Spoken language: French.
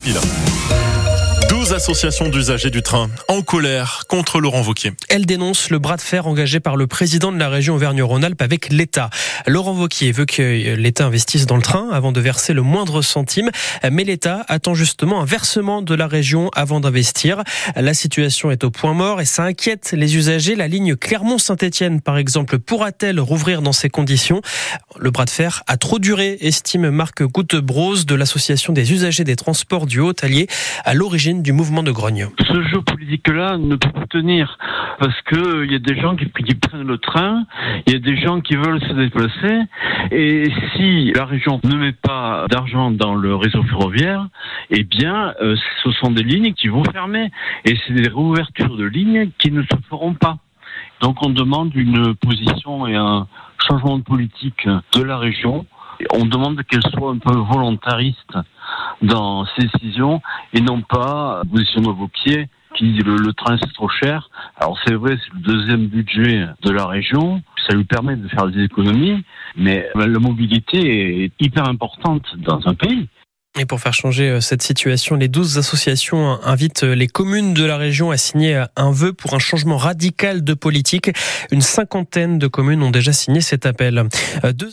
12 associations d'usagers du train en colère contre Laurent Wauquiez. Elle dénonce le bras de fer engagé par le président de la région Auvergne-Rhône-Alpes avec l'État. Laurent Wauquiez veut que l'État investisse dans le train avant de verser le moindre centime, mais l'État attend justement un versement de la région avant d'investir. La situation est au point mort et ça inquiète les usagers. La ligne Clermont-Saint-Étienne, par exemple, pourra-t-elle rouvrir dans ces conditions ? Le bras de fer a trop duré, estime Marc Goutebrose de l'association des usagers des transports du Haut-Allier, à l'origine du mouvement de Grogne. Ce jeu politique-là ne peut pas tenir parce que il y a des gens qui prennent le train, il y a des gens qui veulent se déplacer et si la région ne met pas d'argent dans le réseau ferroviaire, eh bien ce sont des lignes qui vont fermer et c'est des réouvertures de lignes qui ne se feront pas. Donc on demande une position et un changement de politique de la région. On demande qu'elle soit un peu volontariste dans ses décisions et non pas position de Wauquiez qui dit le train c'est trop cher. Alors c'est vrai, c'est le deuxième budget de la région, ça lui permet de faire des économies, mais la mobilité est hyper importante dans un pays. Et pour faire changer cette situation, les 12 associations invitent les communes de la région à signer un vœu pour un changement radical de politique. Une cinquantaine de communes ont déjà signé cet appel.